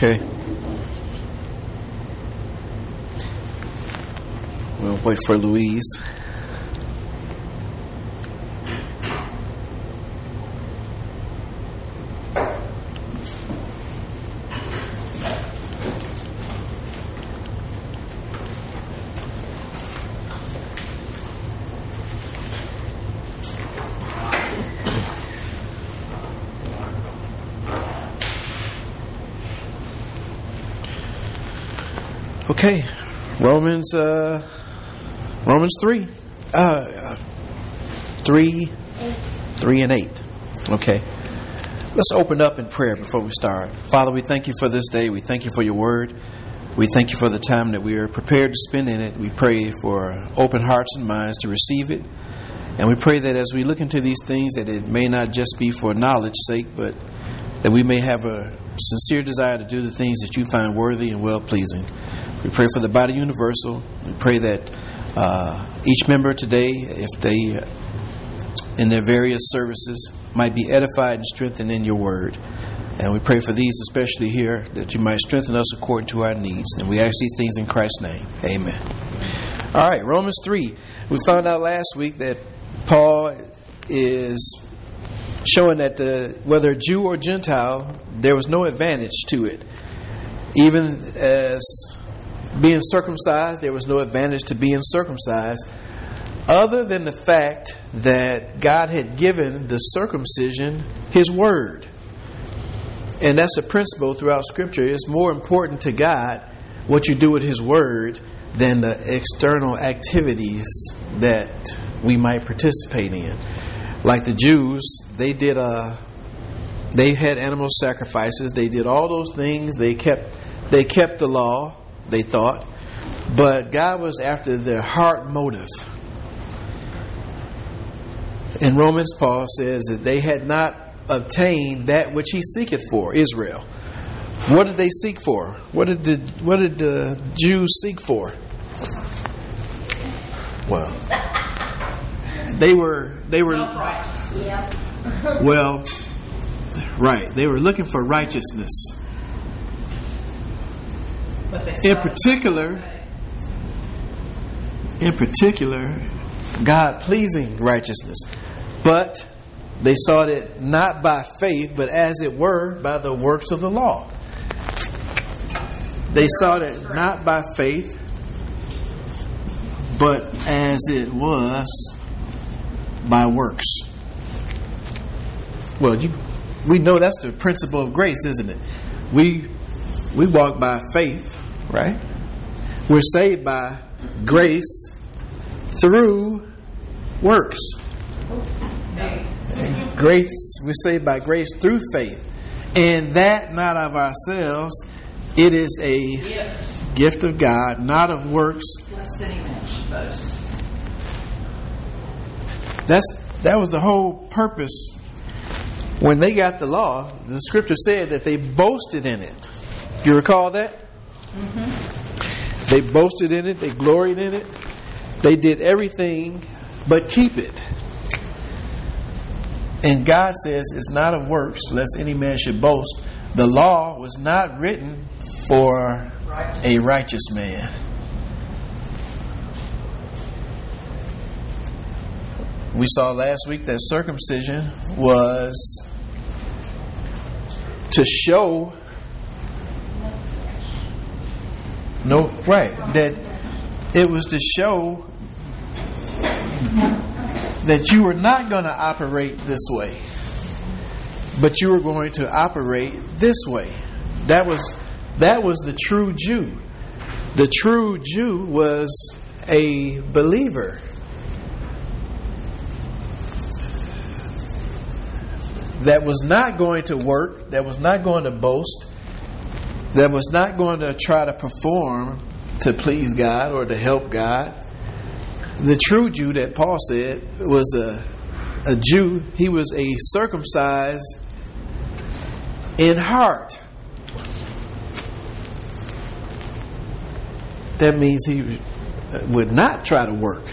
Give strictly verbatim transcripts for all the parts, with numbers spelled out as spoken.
Okay. We'll wait for Louise. Okay, Romans, uh, Romans three, uh, three, three and eight. Okay, let's open up in prayer before we start. Father, we thank you for this day. We thank you for your word. We thank you for the time that we are prepared to spend in it. We pray for open hearts and minds to receive it. And we pray that as we look into these things, that it may not just be for knowledge's sake, but that we may have a sincere desire to do the things that you find worthy and well-pleasing. We pray for the body universal. We pray that uh, each member today, if they, uh, in their various services, might be edified and strengthened in your word. And we pray for these, especially here, that you might strengthen us according to our needs. And we ask these things in Christ's name. Amen. All right, Romans three. We found out last week that Paul is showing that the whether Jew or Gentile, there was no advantage to it. Even as being circumcised, there was no advantage to being circumcised, other than the fact that God had given the circumcision His word. And that's a principle throughout Scripture. It's more important to God what you do with His word than the external activities that we might participate in. Like the Jews, they did a, they had animal sacrifices. They did all those things. They kept, they kept the law, they thought, but God was after their heart motive. In Romans, Paul says that they had not obtained that which He seeketh for, Israel. What did they seek for? What did the what did the Jews seek for? Well, they were they were well, right. They were looking for righteousness. In particular, in particular, God-pleasing righteousness. But they sought it not by faith, but as it were, by the works of the law. They sought it not by faith, but as it was by works. Well, you, we know that's the principle of grace, isn't it? We we walk by faith, right? We're saved by grace through works. And grace, we're saved by grace through faith, and that not of ourselves. It is a gift, gift of God, not of works. Lest any man should boast. That's that was the whole purpose. When they got the law, the Scripture said that they boasted in it. You recall that? Mm-hmm. They boasted in it. They gloried in it. They did everything but keep it. And God says it's not of works, lest any man should boast. The law was not written for a righteous man. We saw last week that circumcision was to show no right that it was to show that you were not going to operate this way, but you were going to operate this way. That was that was the true Jew. The true Jew was a believer. That was not going to work, that was not going to boast, that was not going to try to perform to please God or to help God. The true Jew that Paul said was a, a Jew. He was a circumcised in heart. That means he would not try to work.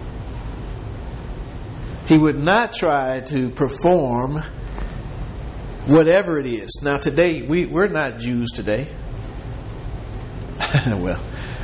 He would not try to perform whatever it is. Now today, we, we're not Jews today. Well,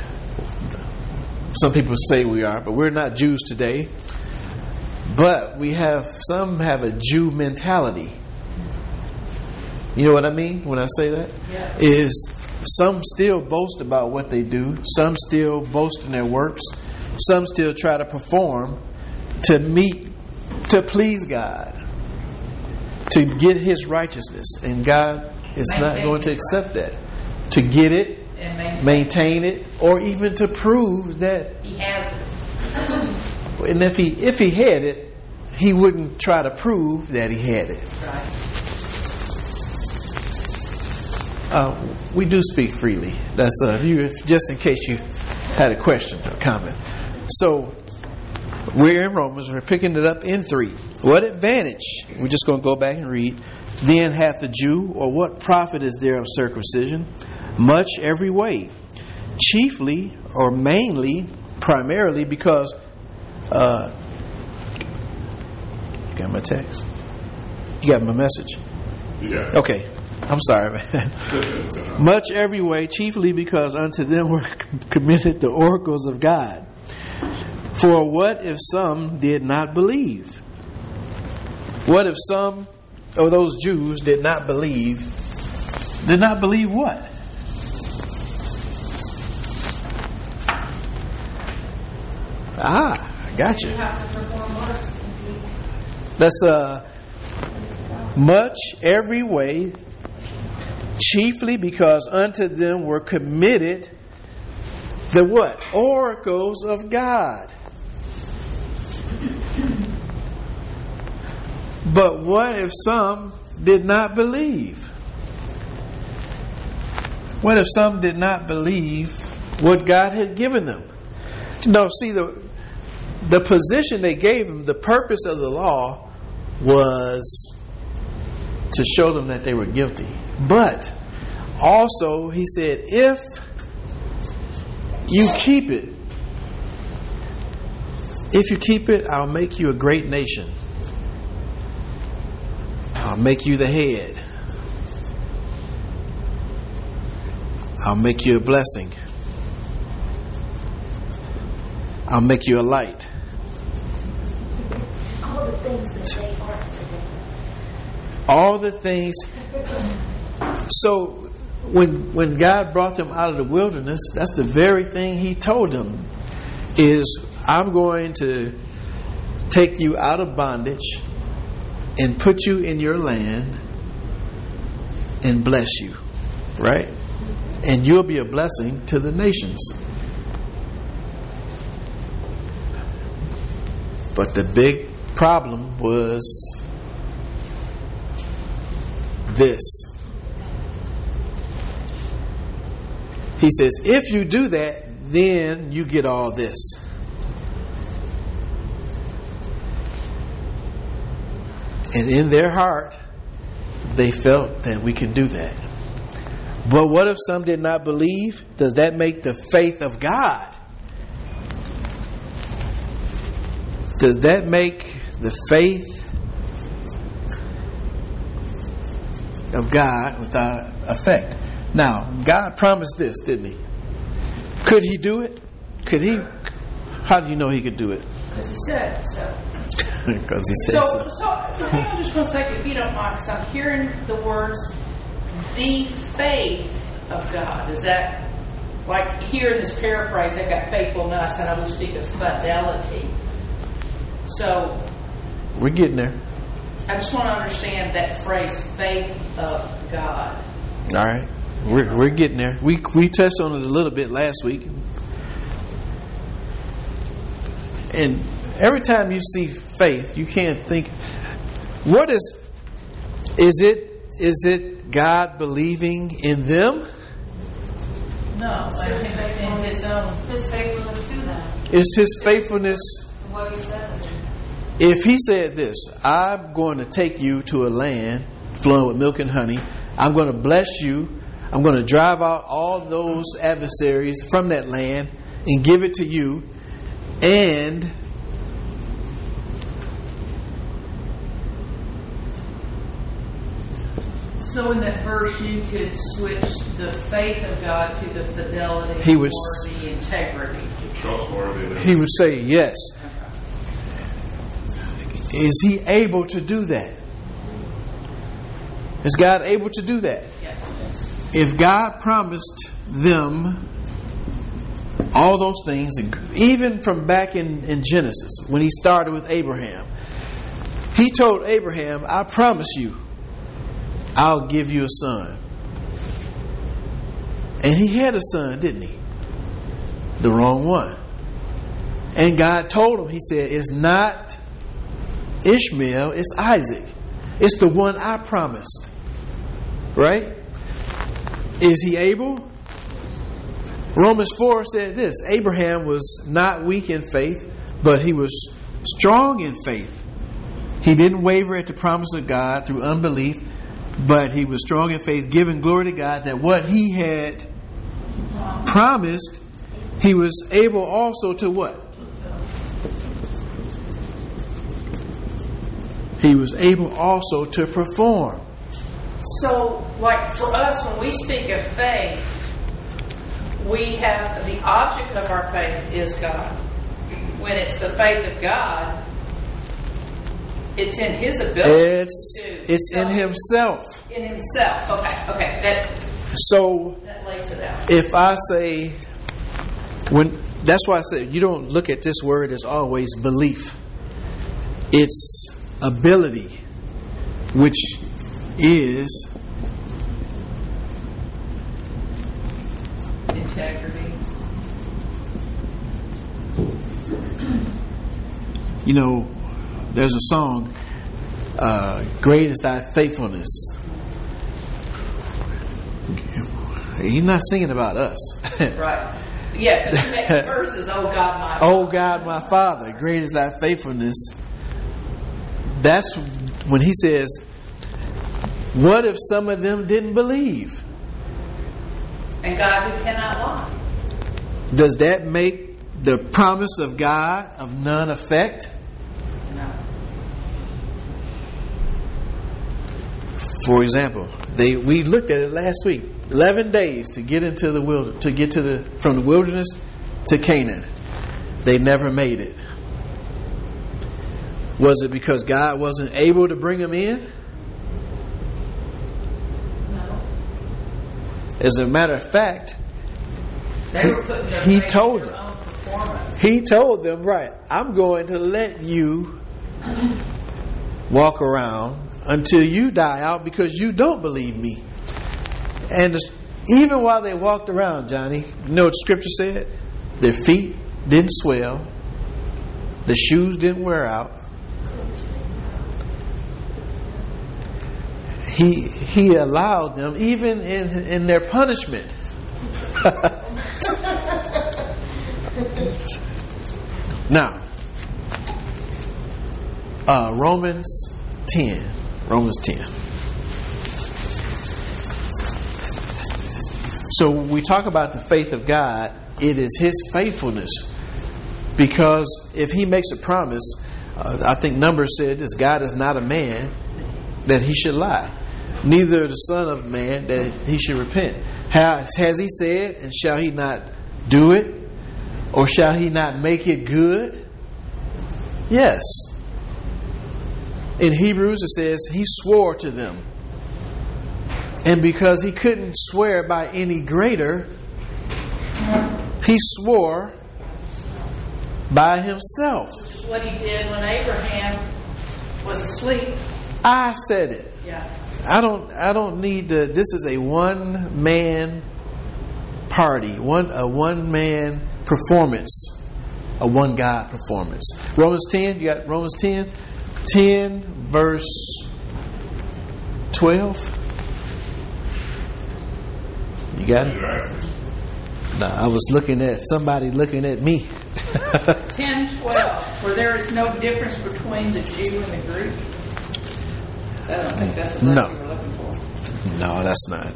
some people say we are, but we're not Jews today. But we have, some have a Jew mentality. You know what I mean when I say that? Yeah. Is some still boast about what they do. Some still boast in their works. Some still try to perform to meet, to please God, to get His righteousness. And God is Maintain not going to it, accept that. To get it, and maintain, maintain it, or even to prove that. He has it. And if he if he had it, he wouldn't try to prove that he had it. Right. Uh, we do speak freely. That's uh, you. Just in case you had a question or comment. So we're in Romans. We're picking it up in three. What advantage? We're just going to go back and read. Then hath the Jew, or what profit is there of circumcision? Much every way, chiefly or mainly, primarily because. Uh, you got my text? You got my message? Yeah. Okay. I'm sorry. Much every way, chiefly because unto them were committed the oracles of God. For what if some did not believe? What if some of those Jews did not believe? Did not believe what? Ah, I got you. You have to perform works. That's uh, much every way, chiefly because unto them were committed the what? Oracles of God. But what if some did not believe? What if some did not believe what God had given them? No, see, the the position they gave them, the purpose of the law was to show them that they were guilty. But also, he said, if you keep it, if you keep it, I'll make you a great nation. I'll make you the head. I'll make you a blessing. I'll make you a light. All the things that they aren't today. All the things. So when when God brought them out of the wilderness, that's the very thing He told them is, I'm going to take you out of bondage and put you in your land and bless you. Right? And you'll be a blessing to the nations. But the big problem was this. He says, if you do that, then you get all this. And in their heart, they felt that we can do that. But what if some did not believe? Does that make the faith of God? Does that make the faith of God without effect? Now, God promised this, didn't He? Could He do it? Could He? How do you know He could do it? Because He said so. Because He said so. So, so hang on just one second, if you don't mind, because I'm hearing the words, the faith of God. Is that, like here in this paraphrase, they've got faithfulness, and I will speak of fidelity. So, we're getting there. I just want to understand that phrase, faith of God. All right. We're we're getting there. We we touched on it a little bit last week. And every time you see faith, you can't think, what is is it is it God believing in them? No, I think in His own. His faithfulness to them. It's His faithfulness. What He said. If He said this, I'm going to take you to a land flowing with milk and honey. I'm going to bless you. I'm going to drive out all those adversaries from that land and give it to you. And So in that verse, you could switch the faith of God to the fidelity He was- or the integrity. Trustworthy. He would say, yes. Is he able to do that? Is God able to do that? Yes. If God promised them all those things, even from back in, in Genesis, when he started with Abraham, he told Abraham, I promise you, I'll give you a son. And he had a son, didn't he? The wrong one. And God told him, he said, it's not Ishmael, it's Isaac. It's the one I promised. Right? Is he able? Romans four said this, Abraham was not weak in faith, but he was strong in faith. He didn't waver at the promise of God through unbelief, but he was strong in faith, giving glory to God that what he had promised, he was able also to what? He was able also to perform. So, like for us, when we speak of faith, we have the object of our faith is God. When it's the faith of God, it's in His ability. It's to it's in Himself. In Himself. Okay, okay. That So that lays it out. if I say, when that's why I said you don't look at this word as always belief. It's ability, which is Integrity. You know, there's a song, uh, Great is Thy Faithfulness. He's not singing about us. Right. Yeah, because the next verse is, oh God, my Oh God, my Father, great is Thy faithfulness. That's when he says, what if some of them didn't believe? And God who cannot lie. Does that make the promise of God of none effect? No. For example, they we looked at it last week. Eleven days to get into the wild, to get to the from the wilderness to Canaan. They never made it. Was it because God wasn't able to bring them in? No. As a matter of fact, They were putting their He faith told in their them. own performance. He told them, right, I'm going to let you walk around until you die out because you don't believe me. And even while they walked around, Johnny, you know what the scripture said? Their feet didn't swell. The shoes didn't wear out. He he allowed them, even in, in their punishment. Now, uh, Romans ten. Romans ten. So when we talk about the faith of God, it is His faithfulness. Because if He makes a promise, uh, I think Numbers said this, God is not a man that He should lie, neither the Son of Man that He should repent. Has, has He said, and shall He not do it? Or shall He not make it good? Yes. In Hebrews it says, He swore to them. And because He couldn't swear by any greater, He swore by Himself. Which is what He did when Abraham was asleep. I said it. Yeah. I don't I don't need to. This is a one man party, one a one man performance, a one God performance. Romans ten, you got Romans ten? ten verse twelve. You got it? No, I was looking at somebody looking at me. ten twelve. For there is no difference between the Jew and the Greek. I don't think that's the verse No. you were looking for. No, that's not.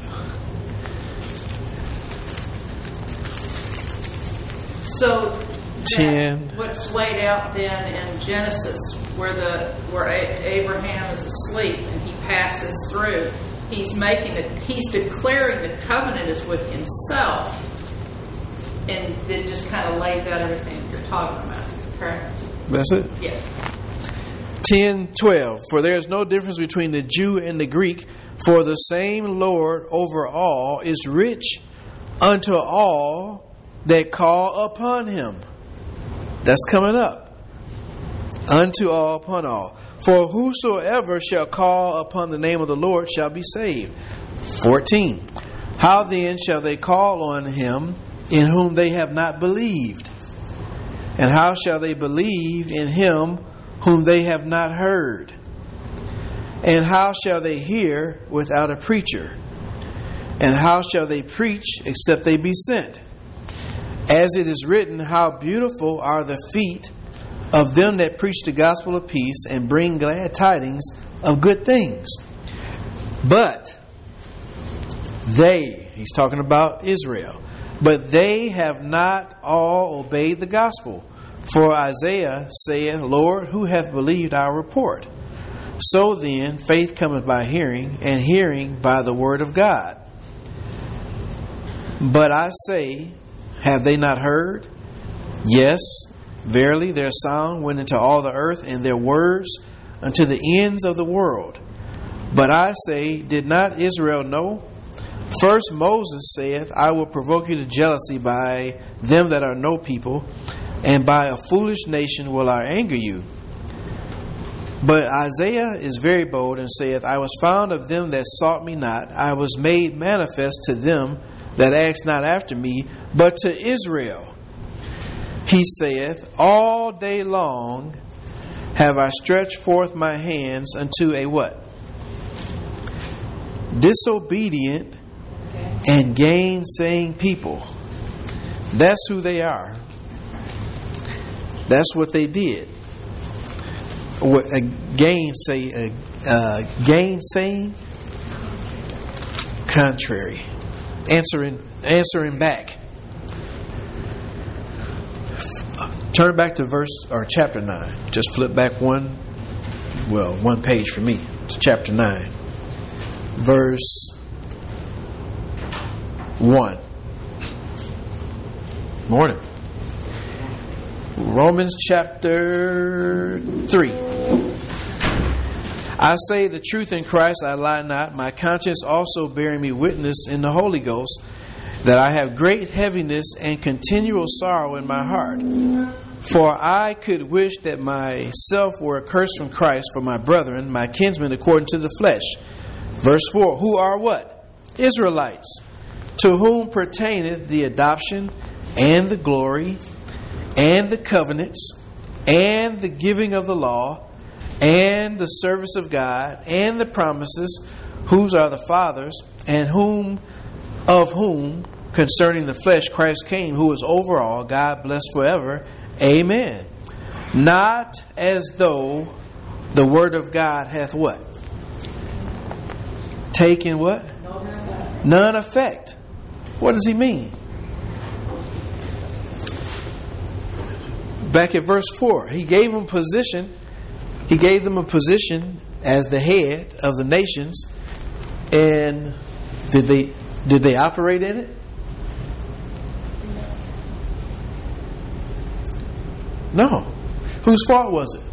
So that- Ten. what's laid out then in Genesis, where the where A- Abraham is asleep and he passes through, he's making a, he's declaring the covenant is with himself, and it just kind of lays out everything that you're talking about. Correct? That's it. Yeah. ten twelve. For there is no difference between the Jew and the Greek, for the same Lord over all is rich unto all that call upon him. That's coming up. Unto all, upon all. For whosoever shall call upon the name of the Lord shall be saved. fourteen. How then shall they call on him in whom they have not believed? And how shall they believe in him whom they have not heard? And how shall they hear without a preacher? And how shall they preach except they be sent? As it is written, how beautiful are the feet of them that preach the gospel of peace and bring glad tidings of good things. But they, he's talking about Israel, but they have not all obeyed the gospel. For Isaiah saith, Lord, who hath believed our report? So then, faith cometh by hearing, and hearing by the word of God. But I say, have they not heard? Yes, verily their sound went into all the earth, and their words unto the ends of the world. But I say, did not Israel know? First Moses saith, I will provoke you to jealousy by them that are no people, and by a foolish nation will I anger you. But Isaiah is very bold and saith, I was found of them that sought me not. I was made manifest to them that asked not after me, but to Israel. He saith, all day long have I stretched forth my hands unto a what? Disobedient and gainsaying people. That's who they are. That's what they did. What a gainsay, uh, uh, gainsaying, contrary, answering, answering back. Turn back to verse or chapter nine. Just flip back one, well, one page for me to chapter nine, verse one. Morning. Romans chapter three. I say the truth in Christ, I lie not. My conscience also bearing me witness in the Holy Ghost, that I have great heaviness and continual sorrow in my heart. For I could wish that myself were accursed from Christ for my brethren, my kinsmen according to the flesh. Verse four. Who are what? Israelites, to whom pertaineth the adoption and the glory and the covenants and the giving of the law and the service of God and the promises, whose are the fathers, and whom of whom concerning the flesh Christ came, who is over all, God blessed forever. Amen. Not as though the word of God hath what? Taken what? None effect. What does he mean? Back at verse four, he gave them position. He gave them a position as the head of the nations, and did they did they operate in it? No. Whose fault was it?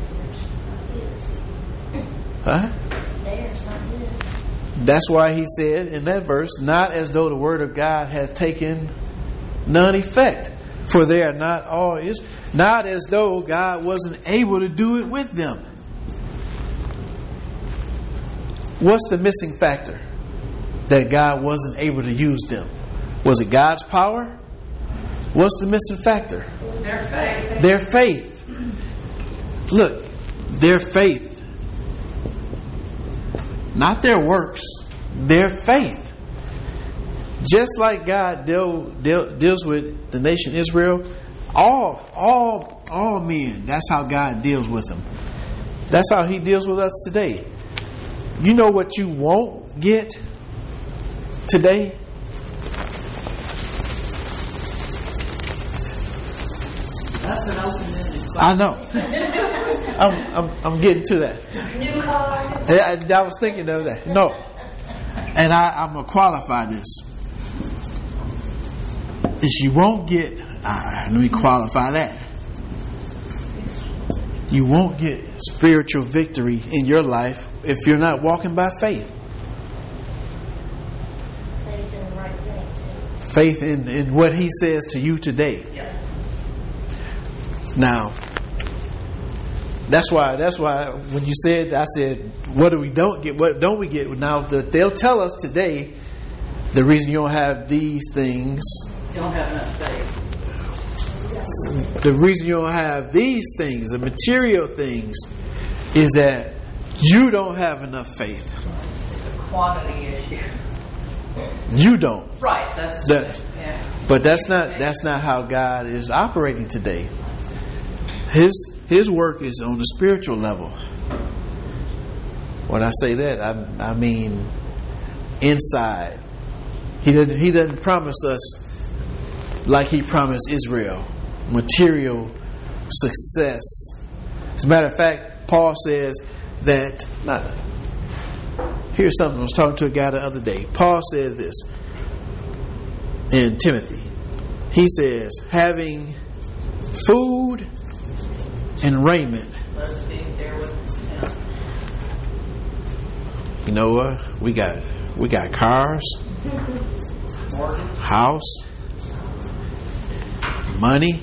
Huh? Theirs, not his. That's why he said in that verse, not as though the word of God had taken none effect. For they are not all is not as though God wasn't able to do it with them. What's the missing factor that God wasn't able to use them? Was it God's power? What's the missing factor? Their faith. Their faith. Look, their faith. Not their works. Their faith. Just like God deal, deal, deals with the nation Israel, all, all, all men, that's how God deals with them. That's how he deals with us today. You know what you won't get today? That's an open-ended question. I know. I'm, I'm, I'm getting to that. New car. I, I was thinking of that. No. and I, I'm going to qualify this, is you won't get, uh, let me qualify that. You won't get spiritual victory in your life if you're not walking by faith. Faith in the right thing, too. Faith in, in what He says to you today. Yeah. Now, that's why. That's why when you said, I said, "What do we don't get? What don't we get?" Now the, they'll tell us today the reason you don't have these things. You don't have enough faith. The reason you don't have these things, the material things, is that you don't have enough faith. It's a quantity issue. You don't. Right. That's. That's yeah. But that's not. That's not how God is operating today. His His work is on the spiritual level. When I say that, I, I mean inside. He doesn't. He doesn't promise us like He promised Israel, material success. As a matter of fact, Paul says that. Not, here's something. I was talking to a guy the other day. Paul says this in Timothy. He says, having food and raiment. Let us be there with Him. You know what? We got we got cars, Morgan. house, money.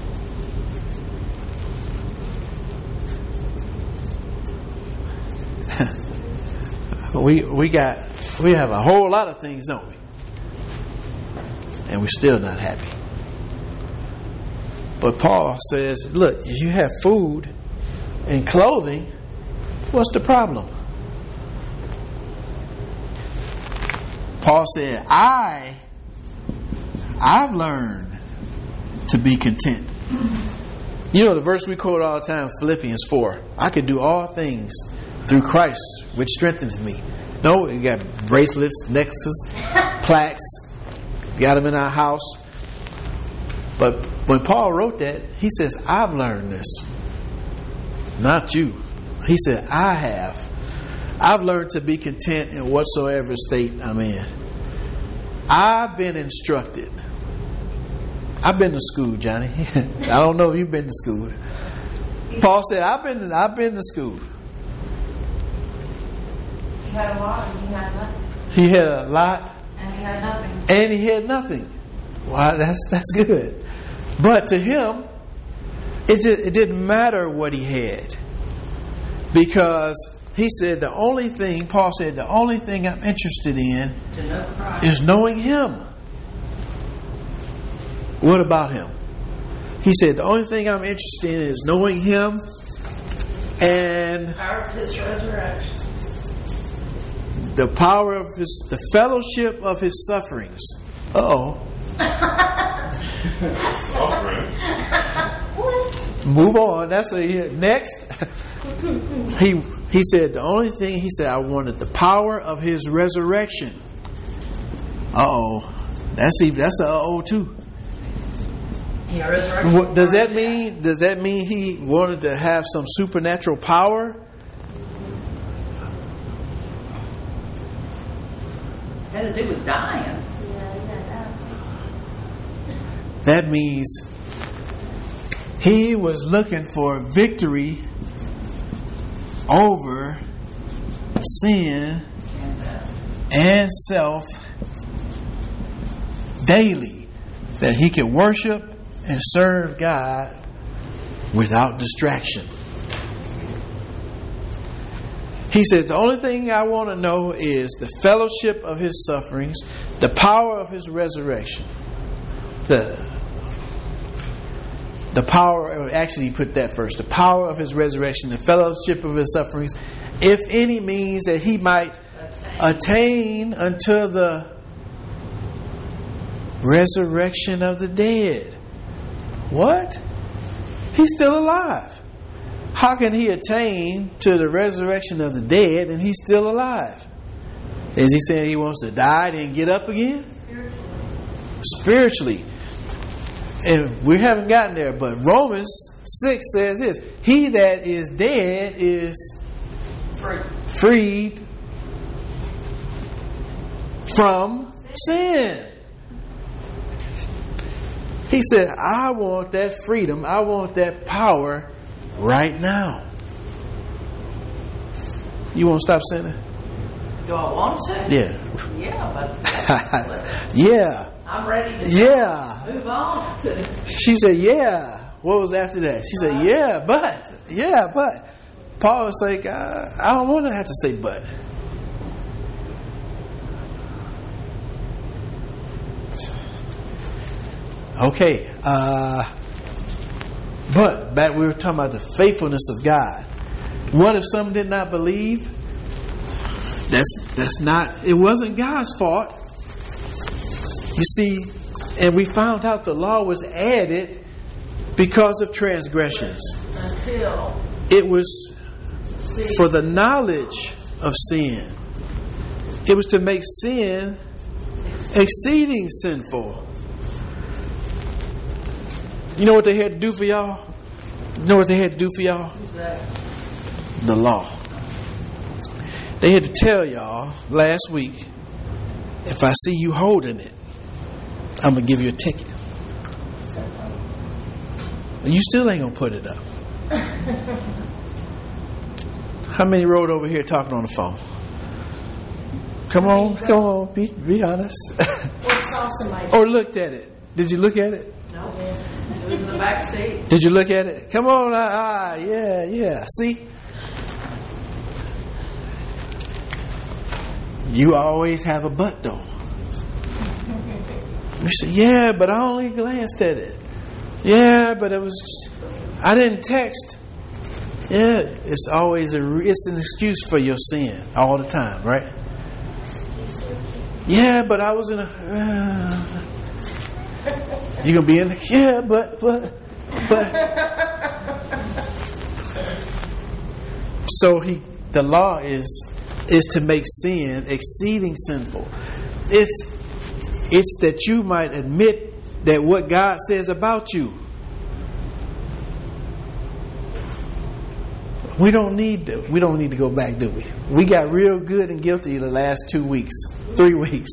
we we got we have a whole lot of things, don't we? And we're still not happy. But Paul says, look, if you have food and clothing, what's the problem? Paul said, I, I've learned to be content. You know the verse we quote all the time, Philippians four. I could do all things through Christ, which strengthens me. No, you got bracelets, necklaces, plaques. Got them in our house. But when Paul wrote that, he says, I've learned this. Not you. He said, I have. I've learned to be content in whatsoever state I'm in. I've been instructed. I've been to school, Johnny. I don't know if you've been to school. Paul said, I've been I've been to school. He had a lot and he had nothing. He had a lot And he had nothing. and he had nothing. Wow, that's that's good. But to him, it did, it didn't matter what he had, because he said the only thing, Paul said, the only thing I'm interested in To know Christ. is knowing Him. What about Him? He said the only thing I'm interested in is knowing Him and Power of His resurrection. the power of His, the fellowship of His sufferings. Uh oh. Move on. That's a next. he he said the only thing he said I wanted the power of His resurrection. Uh oh. That's even that's a uh oh too. Yeah, resurrection. What, does that mean? Does that mean he wanted to have some supernatural power? Had to do with dying. Yeah, you got that. That means he was looking for victory over sin And uh, and self daily, that he could worship and serve God without distraction. He says, the only thing I want to know is the fellowship of His sufferings, the power of His resurrection. The, the power, actually he put that first, the power of His resurrection, the fellowship of His sufferings, if any means that He might attain unto the resurrection of the dead. What? He's still alive. How can he attain to the resurrection of the dead and he's still alive? Is he saying he wants to die and get up again? Spiritually. And we haven't gotten there, but Romans six says this: he that is dead is free. freed from sin. He said, I want that freedom. I want that power right now. You want to stop sinning? Do I want to say? Yeah. Yeah, but Yeah. I'm ready to Yeah. move on to. She said, yeah. What was after that? She said, yeah, but. Yeah, but. Paul was like, uh, I don't want to have to say but. Okay. Uh, but back we were talking about the faithfulness of God. What if some did not believe? That's that's not. It wasn't God's fault. You see, and we found out the law was added because of transgressions. Until It was for the knowledge of sin. It was to make sin exceeding sinful. You know what they had to do for y'all? You know what they had to do for y'all? who's that? The law. They had to tell y'all last week, if I see you holding it, I'm going to give you a ticket. And you still ain't going to put it up. How many rode over here talking on the phone? Come on, come on, be, be honest. Or saw somebody. Or looked at it. Did you look at it? No, it was in the back seat. Did you look at it? Come on, ah, ah yeah, yeah. See? You always have a but though. You say, yeah, but I only glanced at it. Yeah, but it was, I didn't text. Yeah, it's always a, it's an excuse for your sin all the time, right? Yeah, but I was in a, uh, you're going to be in the, yeah, but, but, but. So he, the law is, is to make sin exceeding sinful. It's, it's that you might admit that what God says about you. We don't need to, we don't need to go back, do we? We got real good and guilty the last two weeks, three weeks.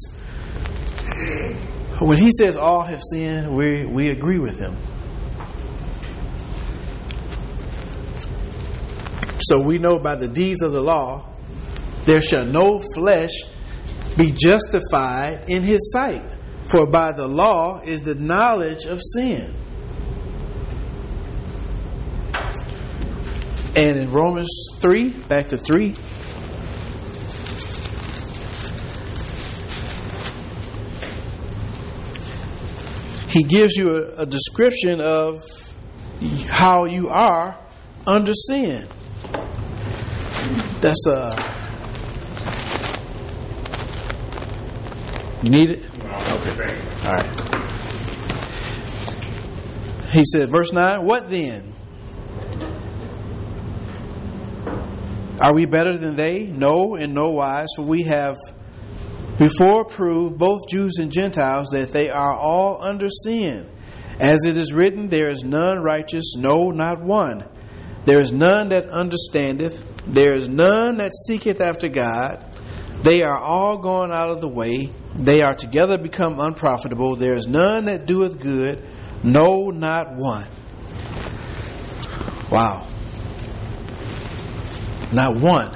When he says all have sinned, we we agree with him. So we know by the deeds of the law, there shall no flesh be justified in his sight. For by the law is the knowledge of sin. And in Romans three, back to three. He gives you a, a description of how you are under sin. That's uh you need it? Okay. All right. He said, verse nine, what then? Are we better than they? No, in no wise, for we have before proved, both Jews and Gentiles, that they are all under sin. As it is written, there is none righteous, no, not one. There is none that understandeth. There is none that seeketh after God. They are all gone out of the way. They are together become unprofitable. There is none that doeth good, no, not one. Wow. Not one.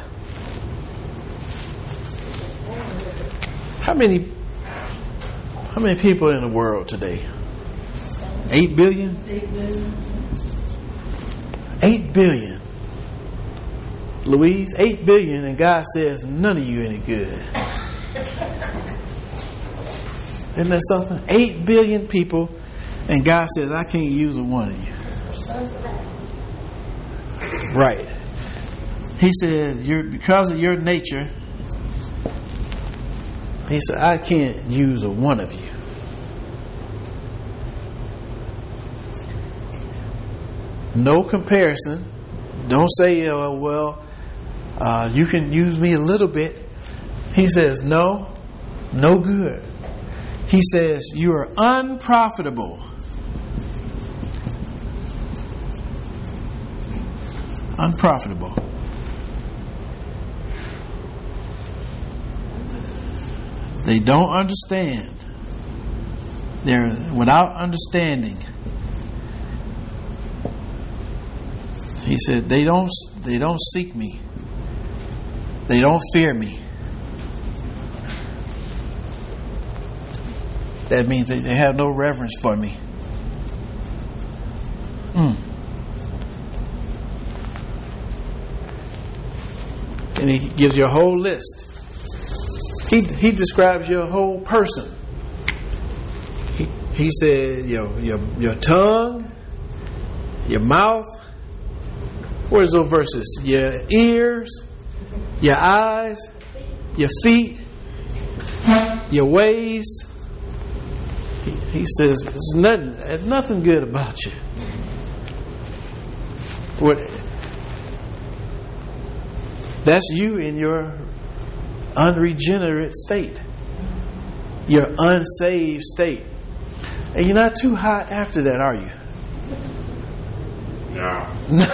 How many how many people in the world today? Eight billion? Eight billion. Eight billion. Louise, eight billion, and God says none of you any good. Isn't that something? Eight billion people, and God says I can't use a one of you. Right. He says, "You're because of your nature." He said, "I can't use a one of you." No comparison. Don't say, "Oh well, uh, you can use me a little bit." He says, "No, no good." He says, "You are unprofitable." They don't understand. They're without understanding. He said, they don't they don't seek me. They don't fear me. That means they have no reverence for me. Mm. And he gives you a whole list. He he describes your whole person. He he said your your your tongue, your mouth. Where's those verses? Your ears, your eyes, your feet, your ways. He, he says there's nothing there's nothing good about you. What? That's you in your unregenerate state, your unsaved state. And you're not too hot after that, are you? No.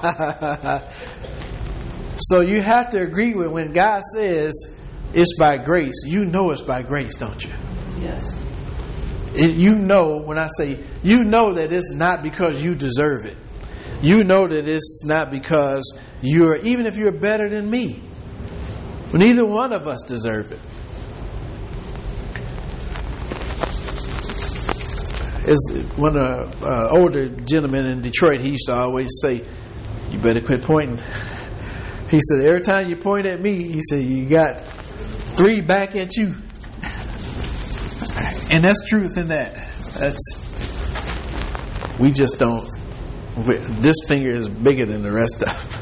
So you have to agree with when God says it's by grace. You know it's by grace, don't you? Yes. It, you know, when I say, you know that it's not because you deserve it. You know that it's not because you're, even if you're better than me. Neither one of us deserve it. It's one of the uh, older gentlemen in Detroit, he used to always say, you better quit pointing. He said, every time you point at me, he said, you got three back at you. And that's truth in that. That's, we just don't, we, this finger is bigger than the rest of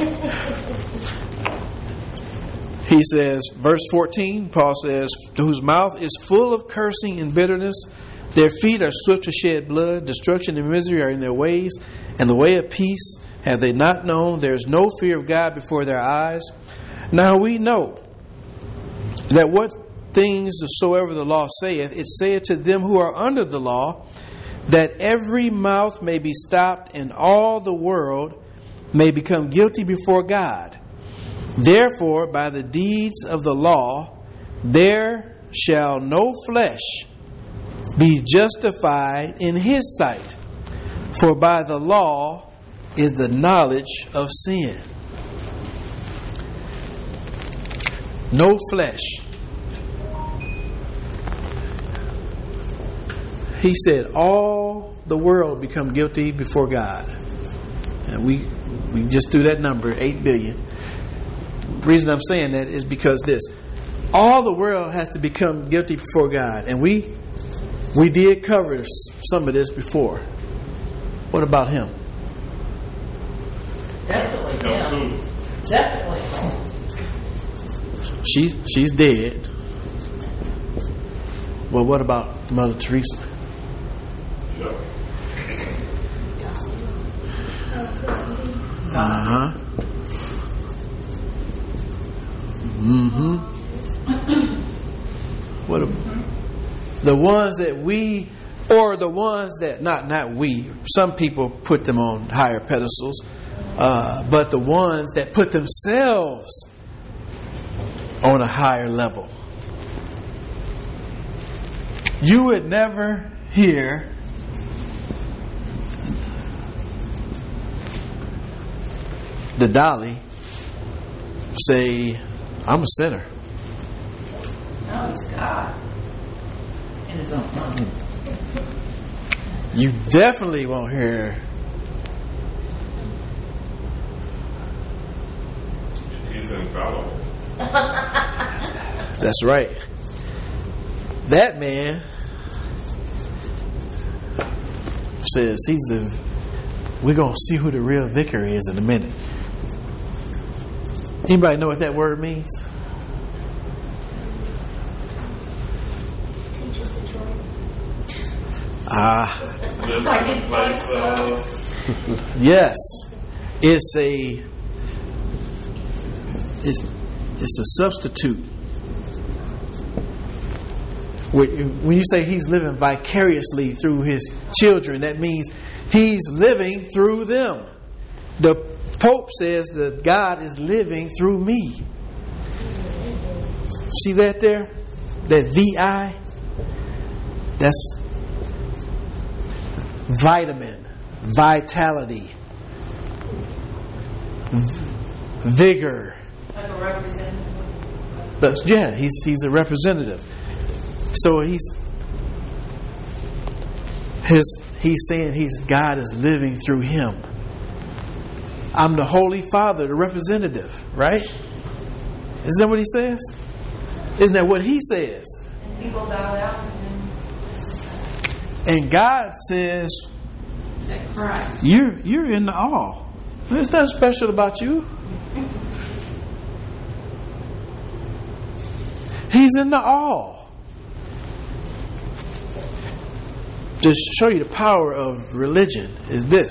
them. He says, verse fourteen, Paul says, whose mouth is full of cursing and bitterness. Their feet are swift to shed blood. Destruction and misery are in their ways, and the way of peace have they not known. There is no fear of God before their eyes. Now we know that what things soever the law saith, it saith to them who are under the law, that every mouth may be stopped, and all the world may become guilty before God. Therefore, by the deeds of the law, there shall no flesh be justified in his sight. For by the law is the knowledge of sin. No flesh. He said all the world become guilty before God. And we we just do that number, eight billion. The reason I'm saying that is because this. All the world has to become guilty before God. And we We did cover some of this before. What about him? Definitely him. Definitely. She, she's dead. Well, what about Mother Teresa? Uh-huh. Mm-hmm. What about the ones that we, or the ones that, not not we, some people put them on higher pedestals, uh, but the ones that put themselves on a higher level. You would never hear the Dalai say, I'm a sinner. No, he's God. In his own mind. You definitely won't hear. He's infallible. That's right. That man says he's a. We're gonna see who the real vicar is in a minute. Anybody know what that word means? Ah, yes, it's a it's it's a substitute. When you say he's living vicariously through his children, that means he's living through them. The Pope says that God is living through me. See that there? that V I, that's vitamin, vitality, v- vigor. Like a representative. But yeah, he's he's a representative. So he's his he's saying he's God is living through him. I'm the Holy Father, the representative, right? Isn't that what he says? Isn't that what he says? And people bow down to him. And God says, That Christ. You're you're in the awe. There's nothing special about you. He's in the awe. To show you the power of religion is this.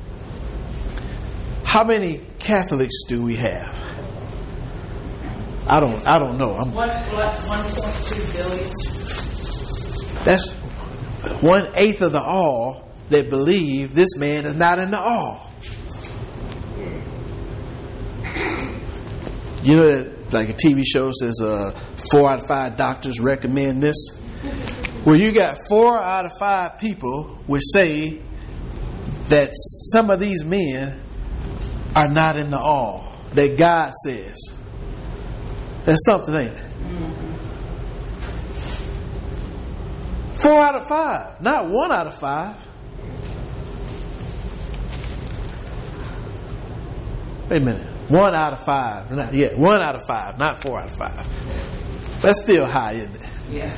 How many Catholics do we have? I don't I don't know. I'm, One, what, one point two billion. that's one eighth of the all that believe this man is not in the all. You know that like a T V show says uh, four out of five doctors recommend this? Well, you got four out of five people which say that some of these men are not in the all that God says. That's something, ain't it? Mm-hmm. Four out of five, not one out of five. Wait a minute. One out of five. Not, yeah, one out of five, not four out of five. That's still high, isn't it? Yeah.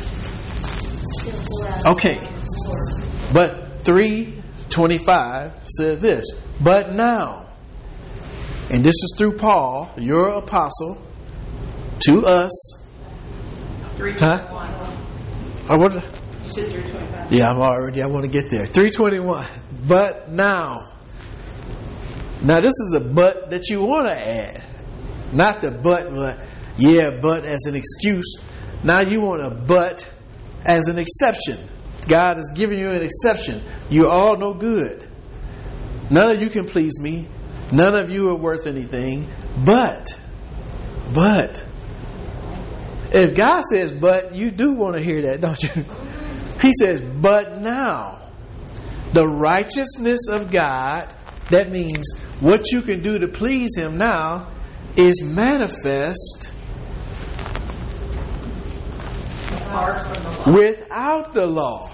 Okay. But three twenty-five says this. But now, and this is through Paul, your apostle, to us. three Huh? twenty-one. Oh, what? You said three twenty-five. Yeah, I'm already, I want to get there. three twenty-one. But now. Now, this is a but that you want to add. Not the but, but, yeah, but as an excuse. Now you want a but as an exception. God is giving you an exception. You all no good. None of you can please me. None of you are worth anything. But, but, if God says but, you do want to hear that, don't you? He says, but now, the righteousness of God, that means what you can do to please Him now, is manifest Apart from the law. without the law.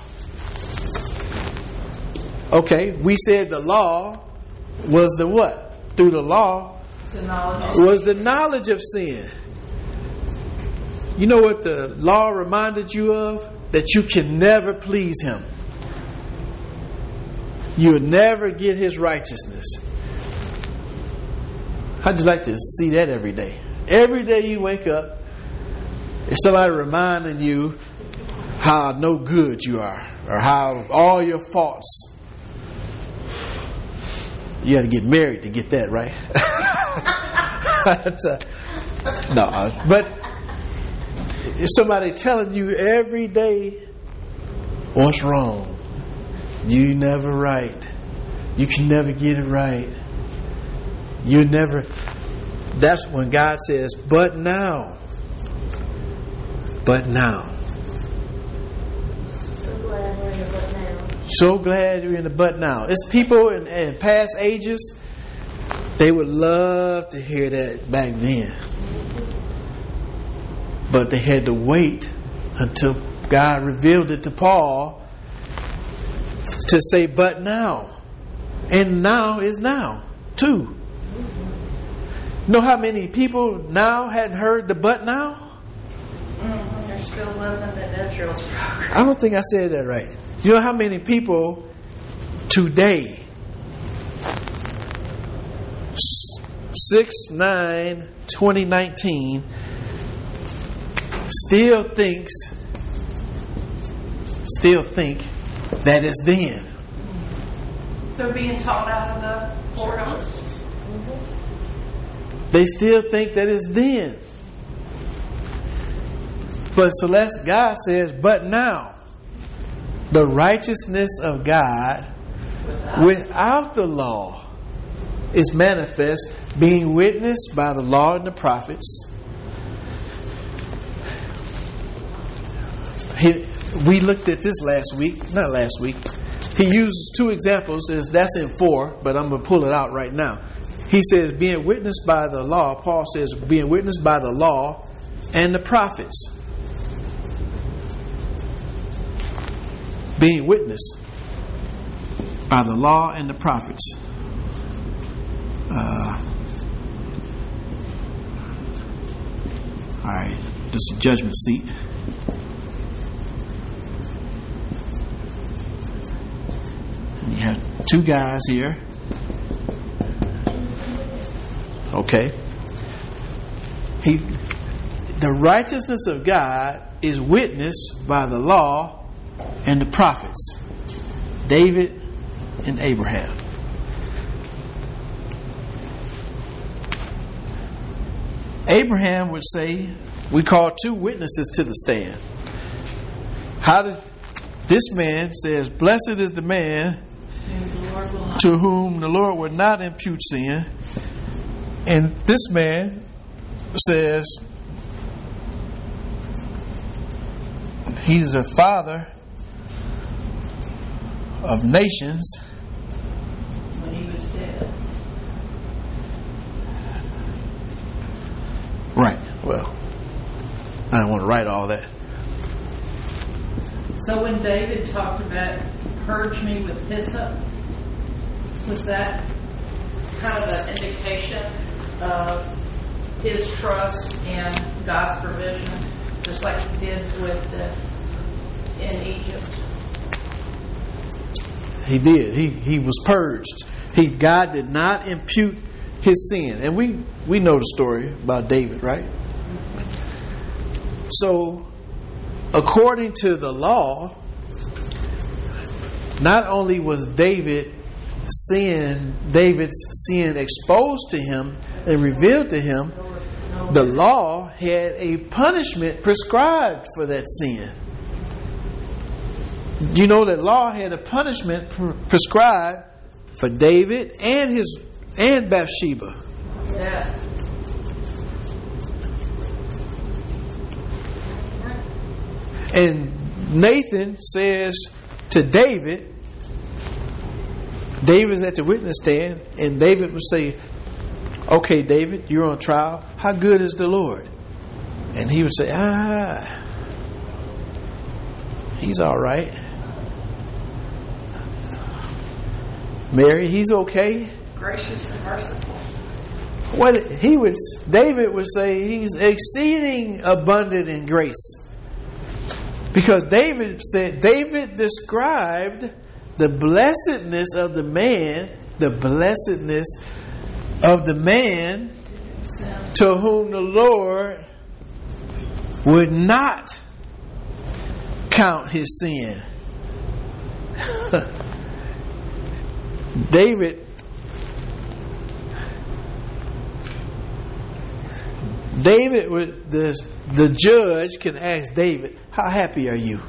Okay, we said the law was the what? Through the law It's a knowledge. was the knowledge of sin. You know what the law reminded you of? That you can never please Him. You'll never get His righteousness. How'd you like to see that every day? Every day you wake up, it's somebody reminding you how no good you are, or how all your faults. You got to get married to get that, right? That's a, no, but it's somebody telling you every day what's wrong. You never right. You can never get it right. You never. That's when God says, but now. But now. So glad we're in the but now. So glad you're in the but now. It's people in, in past ages, they would love to hear that back then. But they had to wait until God revealed it to Paul to say, but now. And now is now, too. You know how many people now hadn't heard the but now? Mm-hmm. They're still living in Israel's program. I don't think I said that right. You know how many people today, six nine twenty nineteen, still thinks, still think that it's then. They're being taught out of the four gospels. They still think that it's then. But Celeste, God says, but now, the righteousness of God without, without the law is manifest, being witnessed by the law and the prophets. he, we looked at this last week, not last week. He uses two examples. That's in four, but I'm going to pull it out right now. He says, being witnessed by the law, Paul says, being witnessed by the law and the prophets. Being witnessed by the law and the prophets. Uh, all right, this is judgment seat. And you have two guys here. Okay. He, the righteousness of God is witnessed by the law and the prophets, David and Abraham. Abraham would say, we call two witnesses to the stand. How did this man says, blessed is the man to whom the Lord would not impute sin. And this man says he's a father of nations. When he was dead. Right. Well, I don't want to write all that. So when David talked about purge me with hyssop, was that kind of an indication of his trust in God's provision, just like he did with the, in Egypt? He did. He he was purged. He God did not impute his sin, and we we know the story about David, right? So, according to the law, not only was David sin, David's sin exposed to him and revealed to him, the law had a punishment prescribed for that sin. You know that law had a punishment pre- prescribed for David and his and Bathsheba. Yeah. And Nathan says to David, David's at the witness stand, and David would say, okay, David, you're on trial. How good is the Lord? And he would say, ah, he's all right. Mary, he's okay. Gracious and merciful. What he would, David would say, he's exceeding abundant in grace. Because David said, David described the blessedness of the man, the blessedness of the man to whom the Lord would not count his sin. David David was the the judge can ask David, how happy are you?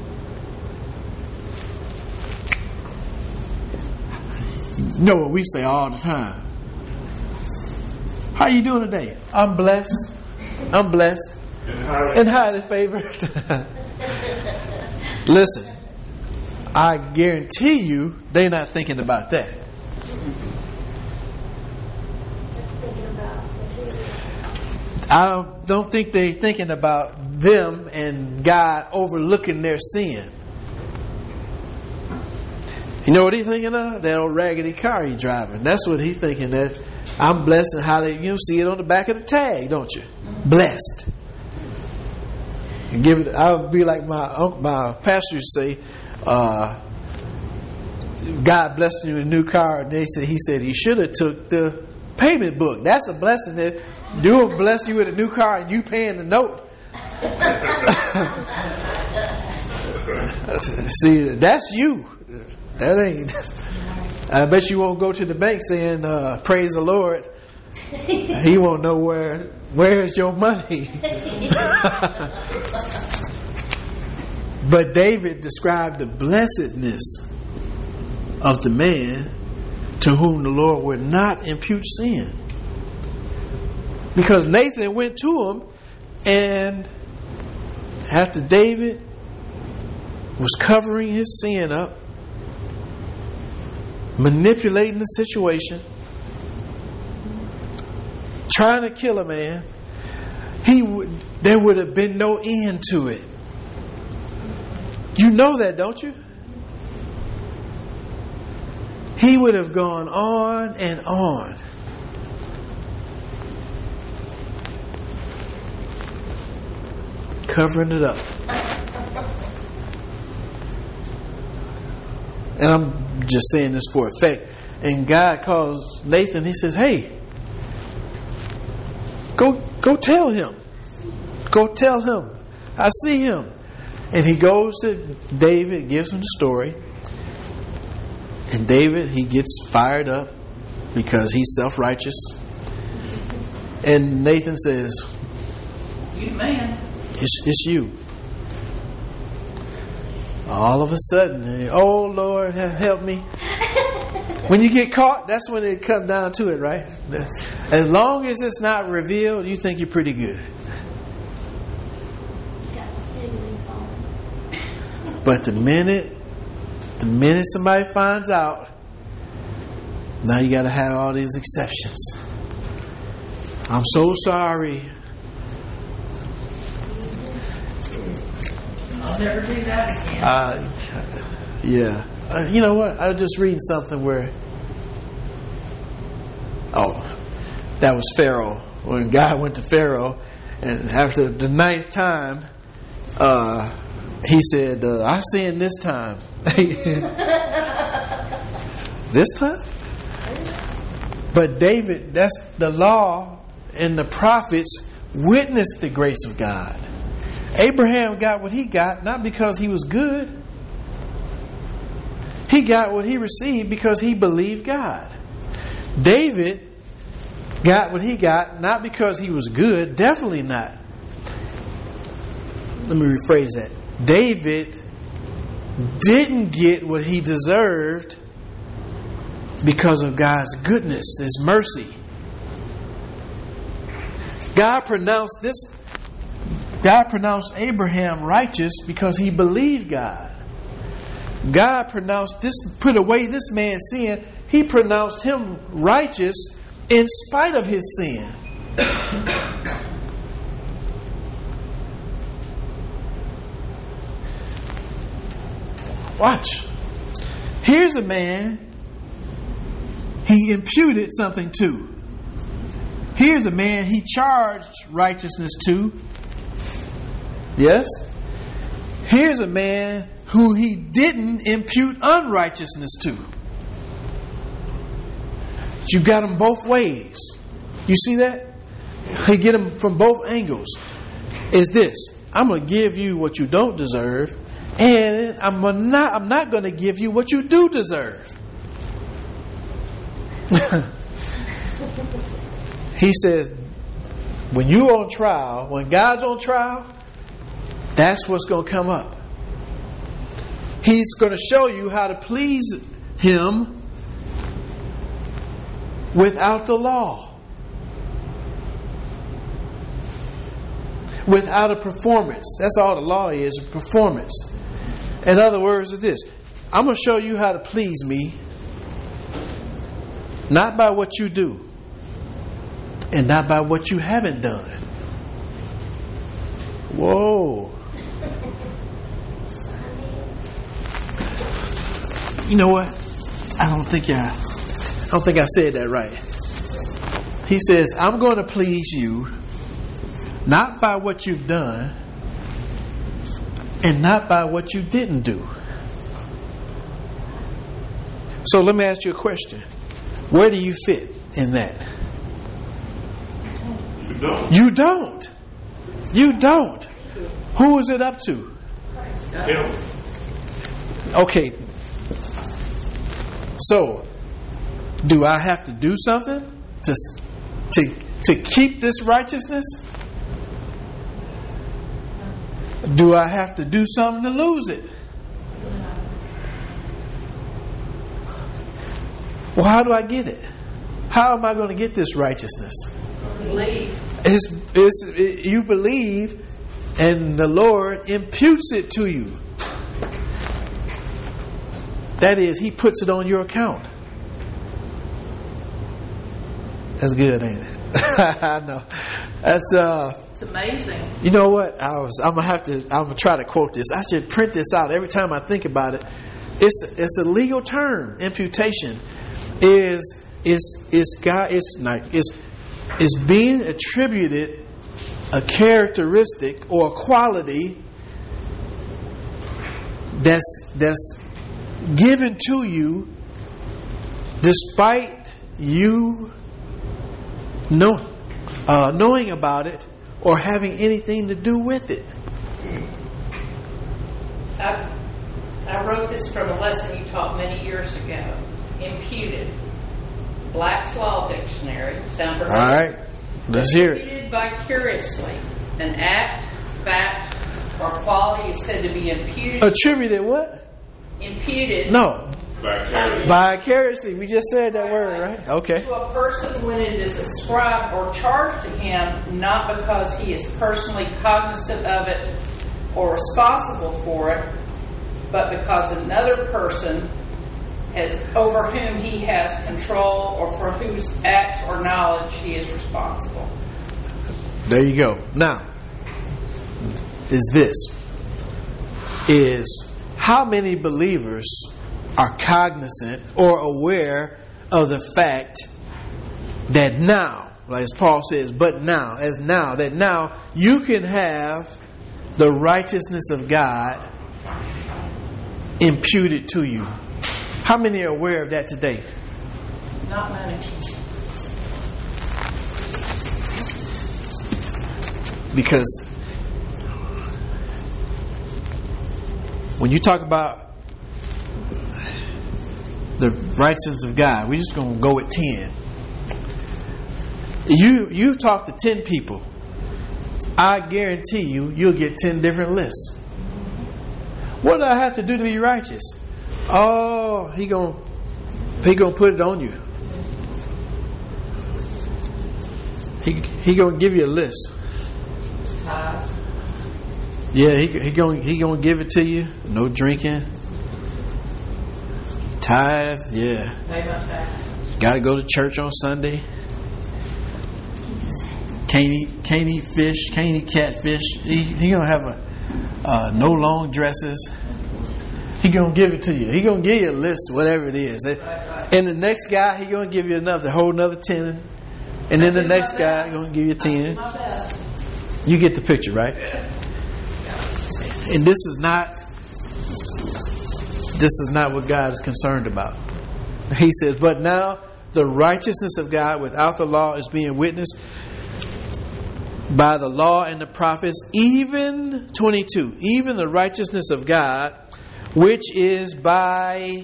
You know what we say all the time. How are you doing today? I'm blessed. I'm blessed. And highly favored. Listen, I guarantee you they're not thinking about that. I don't, don't think they're thinking about them and God overlooking their sin. You know what he's thinking of? That old raggedy car he's driving. That's what he's thinking. That I'm blessed, and how they, you know, see it on the back of the tag, don't you? Blessed. And give it. I would be like my my pastor used to say, uh, God blessed you with a new car, and they said he said he should have took the payment book. That's a blessing. That you will bless you with a new car and you paying the note. See, that's you. That ain't. I bet you won't go to the bank saying, uh, "Praise the Lord." He won't know where where is your money. But David described the blessedness of the man to whom the Lord would not impute sin. Because Nathan went to him, and after David was covering his sin up, manipulating the situation, trying to kill a man, he would, there would have been no end to it. You know that, don't you? He would have gone on and on. Covering it up. And I'm just saying this for effect. And God calls Nathan, he says, hey, go go tell him. Go tell him. I see him. And he goes to David, gives him the story. And David, he gets fired up because he's self-righteous. And Nathan says, You man. It's, it's you. All of a sudden, oh Lord, help me. When you get caught, that's when it comes down to it, right? As long as it's not revealed, you think you're pretty good. But the minute, the minute somebody finds out, now you got to have all these exceptions. I'm so sorry. I'll never do that again. Uh, yeah. Uh, you know what? I was just reading something where, oh, that was Pharaoh. When God went to Pharaoh, and after the ninth time, uh, he said, uh, I've sinned this time. This time? But David, that's the law and the prophets witnessed the grace of God. Abraham got what he got not because he was good. He got what he received because he believed God. David got what he got not because he was good. Definitely not. Let me rephrase that. David didn't get what he deserved because of God's goodness, His mercy. God pronounced this God pronounced Abraham righteous because he believed God. God pronounced this, put away this man's sin. He pronounced him righteous in spite of his sin. Watch. Here's a man he imputed something to. Here's a man he charged righteousness to. Yes? Here's a man who he didn't impute unrighteousness to. You got him both ways. You see that? He get him from both angles. Is this: I'm going to give you what you don't deserve, and I'm not. I'm not going to give you what you do deserve. He says, when you're on trial, when God's on trial, that's what's going to come up. He's going to show you how to please Him without the law, without a performance. That's all the law is, a performance. In other words, it's this: I'm going to show you how to please me, not by what you do, and not by what you haven't done. Whoa. You know what? I don't think I, I don't think I said that right. He says, I'm going to please you not by what you've done and not by what you didn't do. So let me ask you a question. Where do you fit in that? You don't. You don't. You don't. Who is it up to? Him. Okay. So, do I have to do something to to to keep this righteousness? Do I have to do something to lose it? Well, how do I get it? How am I going to get this righteousness? Believe. It's, it's, it, you believe, and the Lord imputes it to you. That is, He puts it on your account. That's good, ain't it? I know. That's uh. It's amazing. You know what? I was. I'm gonna have to. I'm gonna try to quote this. I should print this out every time I think about it. It's it's a legal term. Imputation is is is God is like is is being attributed a characteristic or a quality that's that's given to you despite you know uh, knowing about it or having anything to do with it. I, I wrote this from a lesson you taught many years ago. Imputed. Black's Law Dictionary. Sound familiar? All right, let's hear it. Imputed vicariously. An act, fact, or quality is said to be imputed. Attributed what? Imputed. No. Vicariously. Vicariously. We just said that word, right? Okay. To a person when it is ascribed or charged to him, not because he is personally cognizant of it or responsible for it, but because another person has, over whom he has control or for whose acts or knowledge he is responsible. There you go. Now, is this is how many believers are cognizant or aware of the fact that now, like as Paul says, but now, as now, that now you can have the righteousness of God imputed to you. How many are aware of that today? Not many. Because when you talk about the righteousness of God, we're just going to go with ten. You you talk to ten people, I guarantee you, you'll get ten different lists. What do I have to do to be righteous? Oh, he gonna he gonna put it on you. He he gonna give you a list. Yeah, he he gonna he gonna give it to you. No drinking. Tithe, yeah. Got to go to church on Sunday. Can't eat, can't eat fish. Can't eat catfish. He, he gonna have a uh, no long dresses. He gonna give it to you. He gonna give you a list, whatever it is. And the next guy, he gonna give you another, whole another ten. And then the next guy gonna give you ten. You get the picture, right? And this is not. This is not what God is concerned about. He says, but now the righteousness of God without the law is being witnessed by the law and the prophets, even twenty-two, even the righteousness of God, which is by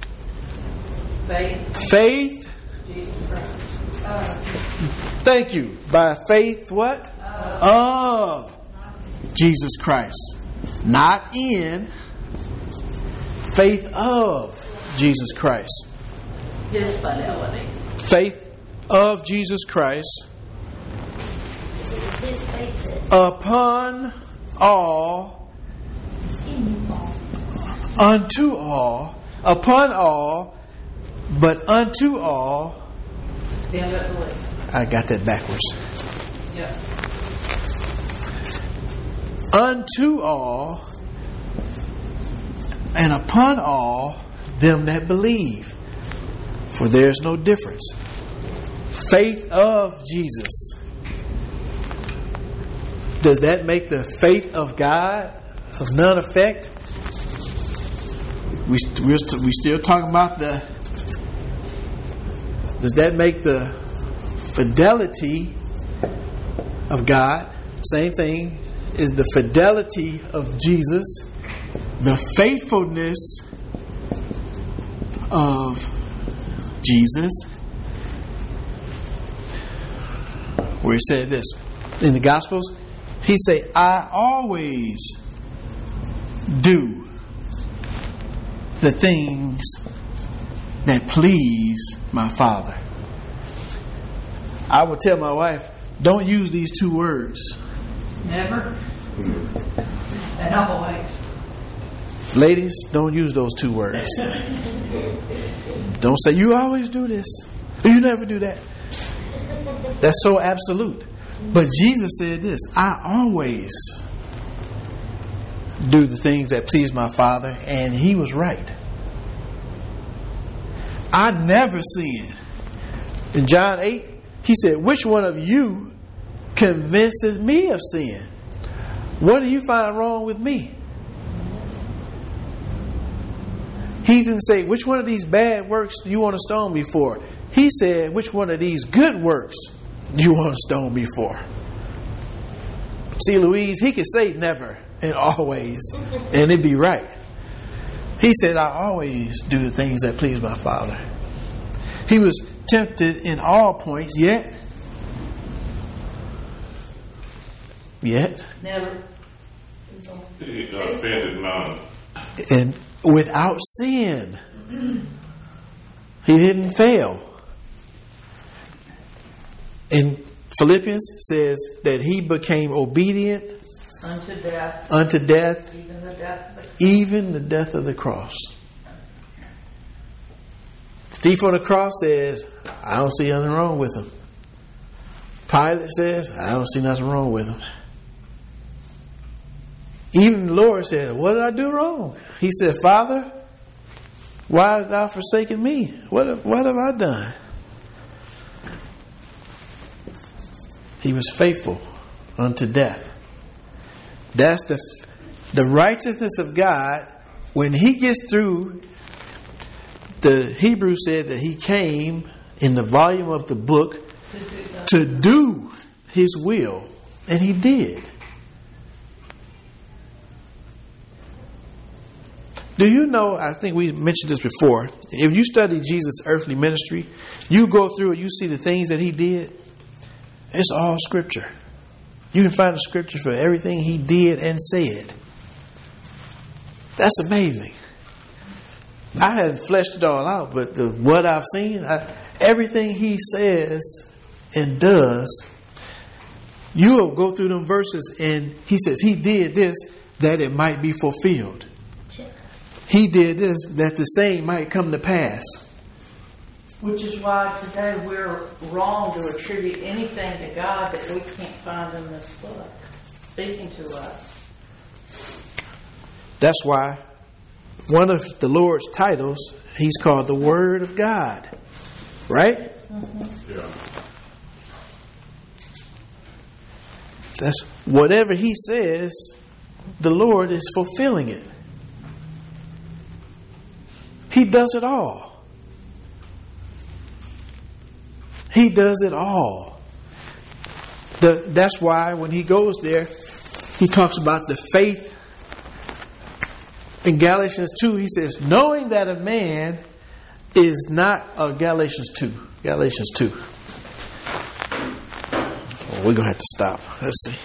Faith. faith. Jesus Christ. Uh, Thank you. By faith, what? uh, Of Jesus Christ. Not in. Faith of Jesus Christ. His fidelity. Faith of Jesus Christ It's His faith upon all, that's in all. unto all, upon all, but unto all. Them that believe. I got that backwards. Yep. Unto all, and upon all them that believe. For there is no difference. Faith of Jesus. Does that make the faith of God of none effect? We we're st- we still talking about the. Does that make the fidelity of God? Same thing is the fidelity of Jesus, the faithfulness of Jesus. Where he said this in the Gospels, he said, "I always do the things that please my Father." I would tell my wife, don't use these two words. Never. And always. Ladies, don't use those two words. Don't say, you always do this. Or you never do that. That's so absolute. But Jesus said this, I always do the things that please my Father. And he was right. I never sin. In John eight, he said, which one of you convinces me of sin? What do you find wrong with me? He didn't say, which one of these bad works do you want to stone me for? He said, which one of these good works do you want to stone me for? See, Louise, he could say never and always, and it'd be right. He said, I always do the things that please my Father. He was tempted in all points, yet, yet, Never. He offended none. and without sin. He didn't fail. And Philippians says that he became obedient Unto death. unto death, Even the death of the even the death of the cross. The thief on the cross says, I don't see nothing wrong with him. Pilate says, I don't see nothing wrong with him. Even the Lord said, what did I do wrong? He said, Father, why hast thou forsaken me? What have, what have I done? He was faithful unto death. That's the the righteousness of God. When he gets through, the Hebrew said that he came in the volume of the book to do his will. And he did. Do you know, I think we mentioned this before, if you study Jesus' earthly ministry, you go through it, you see the things that he did. It's all scripture. You can find the scripture for everything he did and said. That's amazing. I hadn't fleshed it all out, but the, what I've seen, I, everything he says and does, you'll go through them verses and he says he did this that it might be fulfilled. He did this that the same might come to pass. Which is why today we're wrong to attribute anything to God that we can't find in this book, speaking to us. That's why one of the Lord's titles, he's called the Word of God. Right? Mm-hmm. Yeah. That's whatever he says, the Lord is fulfilling it. He does it all. He does it all. The, that's why when he goes there, he talks about the faith. In Galatians two, he says, knowing that a man is not, uh, Galatians two. Galatians two. Oh, we're going to have to stop. Let's see.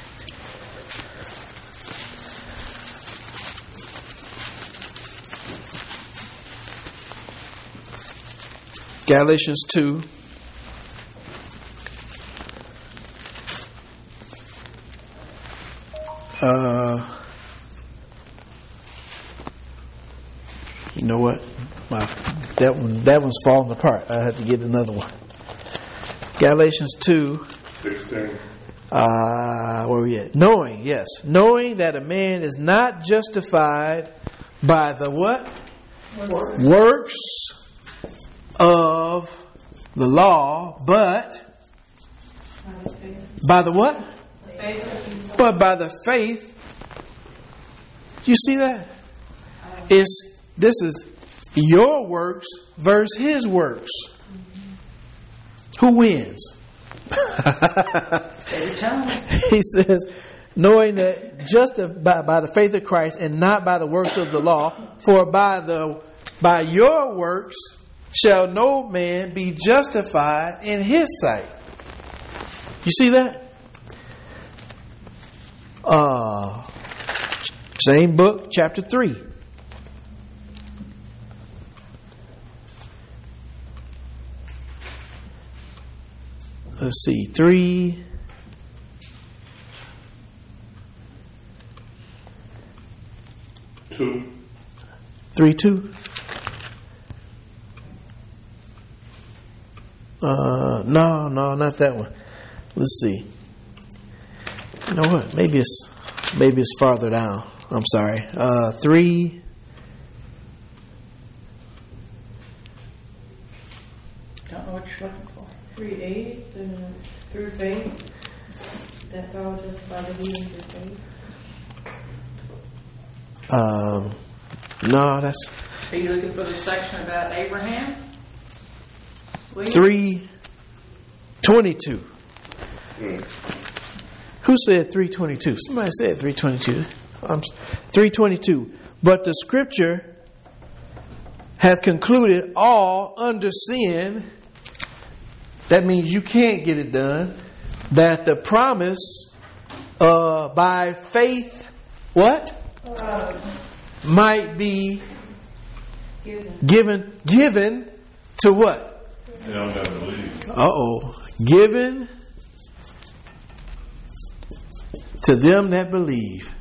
Galatians two. Uh, you know what? My, that one, that one's falling apart. I have to get another one. Galatians two. Sixteen. Uh, where are we at? Knowing, yes, knowing that a man is not justified by the what? Works. Works of the law, but by the what? But by the faith. You see that? It's, this is your works versus his works. Who wins? He says, knowing that just by, by the faith of Christ and not by the works of the law, for by the by your works shall no man be justified in his sight. You see that? Uh, same book, chapter three. Let's see, three. Two. three two. Uh, no, no, not that one. Let's see. You know what? Maybe it's maybe it's farther down. I'm sorry. Uh, three. Don't know what you're looking for. Three eight and through faith. That power justified the healing through faith. Um, no, that's Are you looking for the section about Abraham? William? three twenty-two. Who said three twenty-two? Somebody said three twenty-two. Um, three twenty-two. But the scripture hath concluded all under sin. That means you can't get it done. That the promise uh, by faith, what? Uh, Might be given. given, given to what? Them that believe. Uh-oh. Given to them that believe.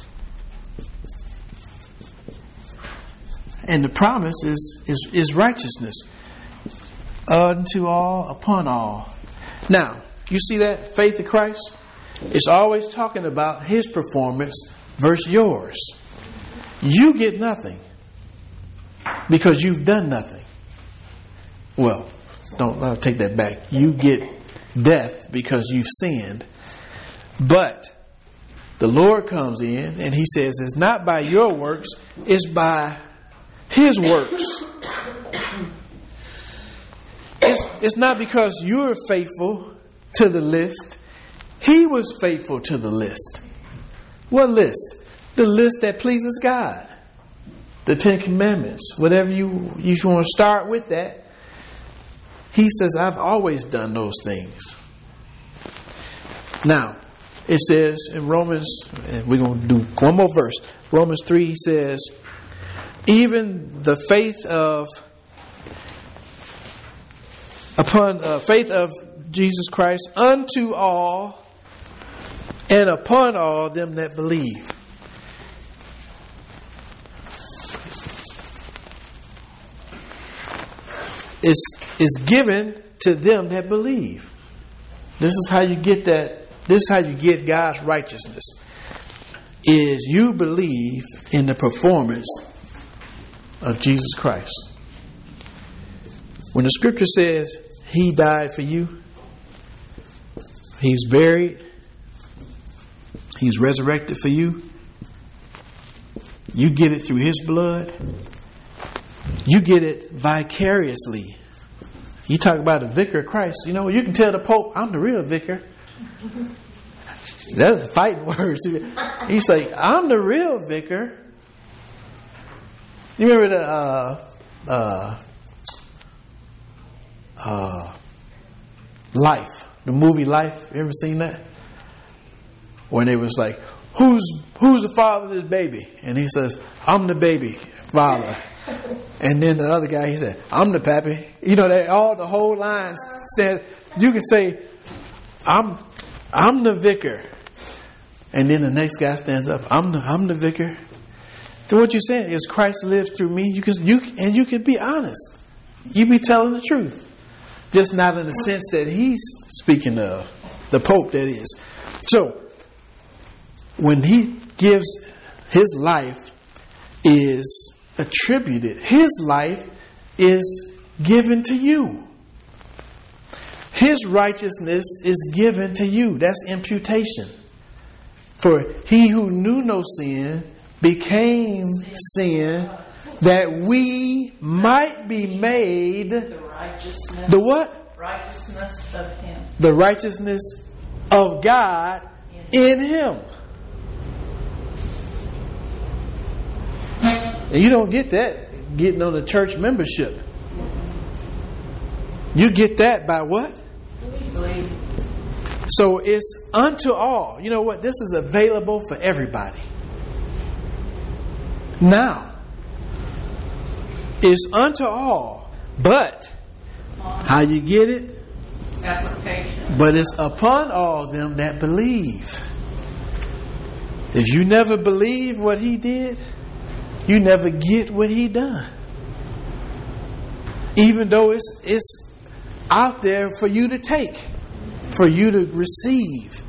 And the promise is, is, is righteousness. Unto all, upon all. Now, you see that? Faith in Christ? It's always talking about His performance versus yours. You get nothing because you've done nothing. Well, don't I'll take that back. You get death because you've sinned. But the Lord comes in and He says it's not by your works, it's by His works. It's, it's not because you're faithful to the list. He was faithful to the list. What list? The list that pleases God. The Ten Commandments. Whatever you, you want to start with that. He says, I've always done those things. Now, it says in Romans, and we're going to do one more verse. Romans three, he says, even the faith of, upon uh, faith of Jesus Christ unto all and upon all them that believe. Is is given to them that believe. This is how you get that. This is how you get God's righteousness. Is you believe in the performance of Jesus Christ. When the scripture says He died for you, He was buried, He was resurrected for you, you get it through His blood. You get it vicariously. You talk about a vicar of Christ. You know, you can tell the Pope, I'm the real vicar. That's fighting words. You say, I'm the real vicar. You remember the uh, uh, uh, Life, the movie Life? You ever seen that? When it was like, who's who's the father of this baby? And he says, I'm the baby father. And then the other guy, he said, I'm the pappy. You know, they all the whole line said, you can say, I'm I'm the vicar. And then the next guy stands up, I'm the I'm the vicar. So what you're saying is Christ lives through me. You can you and you can be honest. You be telling the truth. Just not in the sense that he's speaking of. The Pope, that is. So when he gives his life is attributed. His life is given to you. His righteousness is given to you. That's imputation. For he who knew no sin became sin that we might be made The righteousness. the what? Righteousness of Him. The righteousness of God in Him. And you don't get that getting on the church membership. You get that by what? Believe. So it's unto all. You know what? This is available for everybody. Now, it's unto all. But how you get it? Application. But it's upon all them that believe. If you never believe what He did, you never get what he done. Even though it's it's out there for you to take, for you to receive.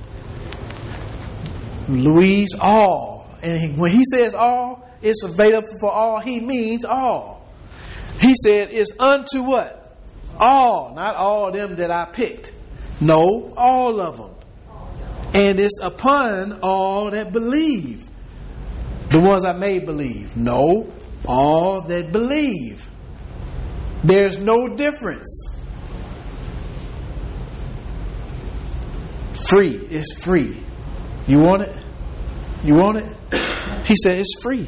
Louise, all. And he, when he says all, it's available for all, he means all. He said it's unto what? All. Not all of them that I picked. No, all of them. And it's upon all that believe. The ones I made believe. No, all that believe. There's no difference. Free is free. You want it? You want it? He said it's free.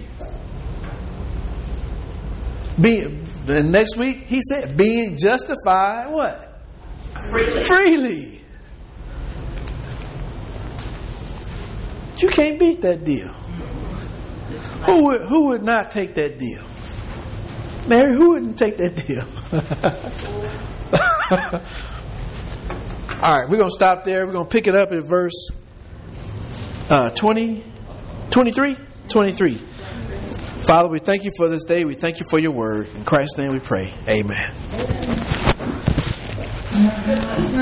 Being, the next week he said being justified what? Freely. Freely. You can't beat that deal. Who would who would not take that deal? Mary, who wouldn't take that deal? All right, we're going to stop there. We're going to pick it up at verse uh, twenty, twenty-three, twenty-three. Father, we thank you for this day. We thank you for your word. In Christ's name we pray. Amen.